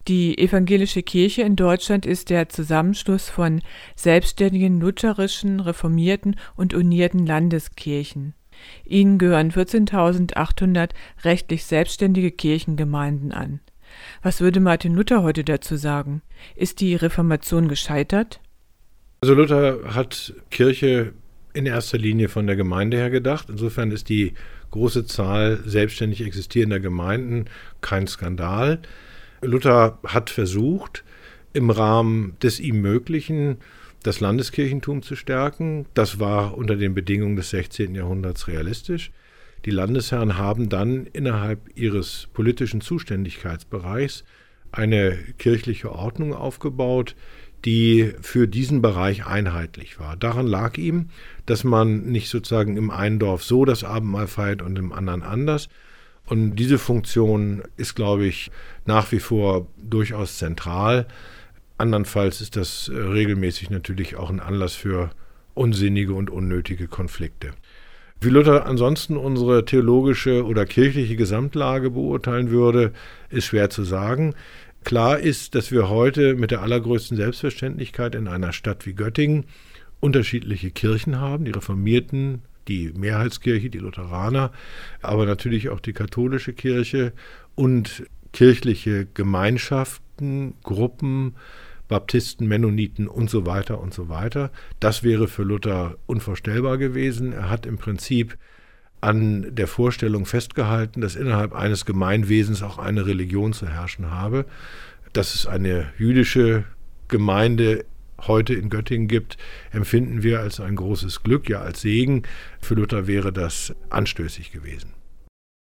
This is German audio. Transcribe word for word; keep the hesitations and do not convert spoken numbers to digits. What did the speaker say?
Die evangelische Kirche in Deutschland ist der Zusammenschluss von selbstständigen, lutherischen, reformierten und unierten Landeskirchen. Ihnen gehören vierzehntausendachthundert rechtlich selbstständige Kirchengemeinden an. Was würde Martin Luther heute dazu sagen? Ist die Reformation gescheitert? Also Luther hat Kirche in erster Linie von der Gemeinde her gedacht. Insofern ist die große Zahl selbstständig existierender Gemeinden kein Skandal. Luther hat versucht, im Rahmen des ihm Möglichen das Landeskirchentum zu stärken. Das war unter den Bedingungen des sechzehnten Jahrhunderts realistisch. Die Landesherren haben dann innerhalb ihres politischen Zuständigkeitsbereichs eine kirchliche Ordnung aufgebaut, die für diesen Bereich einheitlich war. Daran lag ihm, dass man nicht sozusagen im einen Dorf so das Abendmahl feiert und im anderen anders. Und diese Funktion ist, glaube ich, nach wie vor durchaus zentral. Andernfalls ist das regelmäßig natürlich auch ein Anlass für unsinnige und unnötige Konflikte. Wie Luther ansonsten unsere theologische oder kirchliche Gesamtlage beurteilen würde, ist schwer zu sagen. Klar ist, dass wir heute mit der allergrößten Selbstverständlichkeit in einer Stadt wie Göttingen unterschiedliche Kirchen haben, die Reformierten, die Mehrheitskirche, die Lutheraner, aber natürlich auch die katholische Kirche und kirchliche Gemeinschaften, Gruppen, Baptisten, Mennoniten und so weiter und so weiter. Das wäre für Luther unvorstellbar gewesen. Er hat im Prinzip an der Vorstellung festgehalten, dass innerhalb eines Gemeinwesens auch eine Religion zu herrschen habe. Dass es eine jüdische Gemeinde heute in Göttingen gibt, empfinden wir als ein großes Glück, ja als Segen. Für Luther wäre das anstößig gewesen.